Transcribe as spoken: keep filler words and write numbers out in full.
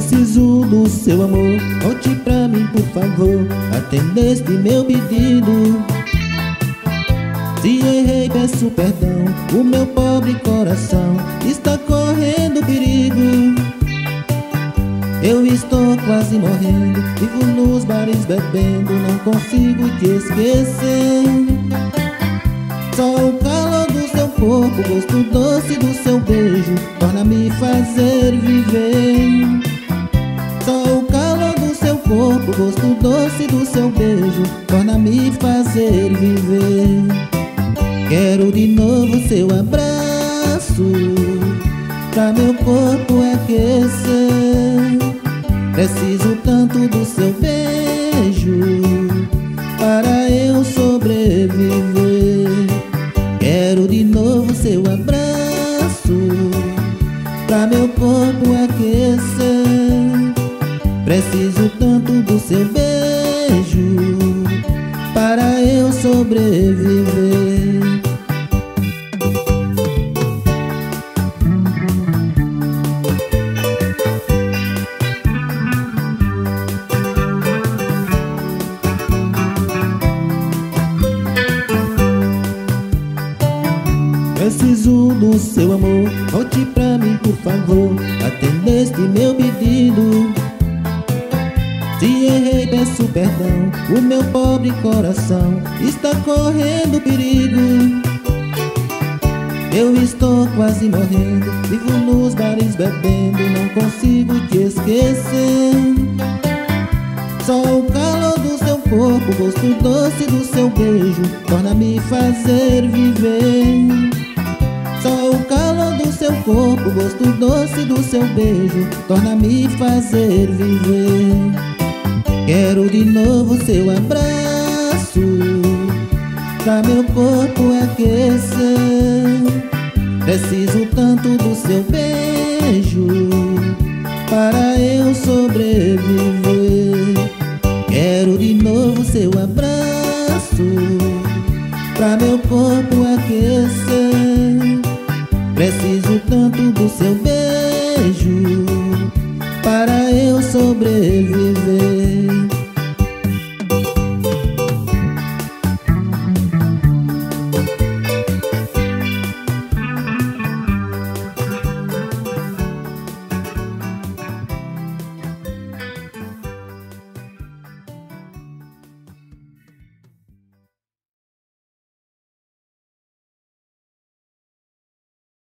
Preciso do seu amor, volte pra mim por favor, atendeste meu pedido. Se errei peço perdão, o meu pobre coração está correndo perigo. Eu estou quase morrendo, vivo nos bares bebendo, não consigo te esquecer. Só o calor do seu corpo, o gosto doce do seu beijo torna-me fazer viver. Só o calor do seu corpo, o gosto doce do seu beijo torna-me fazer viver. Quero de novo seu abraço pra meu corpo aquecer. Preciso tanto do seu beijo para eu sobreviver. Quero de novo seu abraço pra meu corpo aquecer. Preciso tanto do seu beijo para eu sobreviver. Preciso do seu amor, volte pra mim por favor, atendeste meu pedido. Se errei peço perdão, o meu pobre coração está correndo perigo. Eu estou quase morrendo, vivo nos bares bebendo, não consigo te esquecer. Só o calor do seu corpo, o gosto doce do seu beijo torna-me fazer viver. Só o calor do seu corpo, o gosto doce do seu beijo torna-me fazer viver. Quero de novo seu abraço pra meu corpo aquecer. Preciso tanto do seu beijo para eu sobreviver. Quero de novo seu abraço pra meu corpo aquecer. Preciso tanto do seu beijo para eu sobreviver.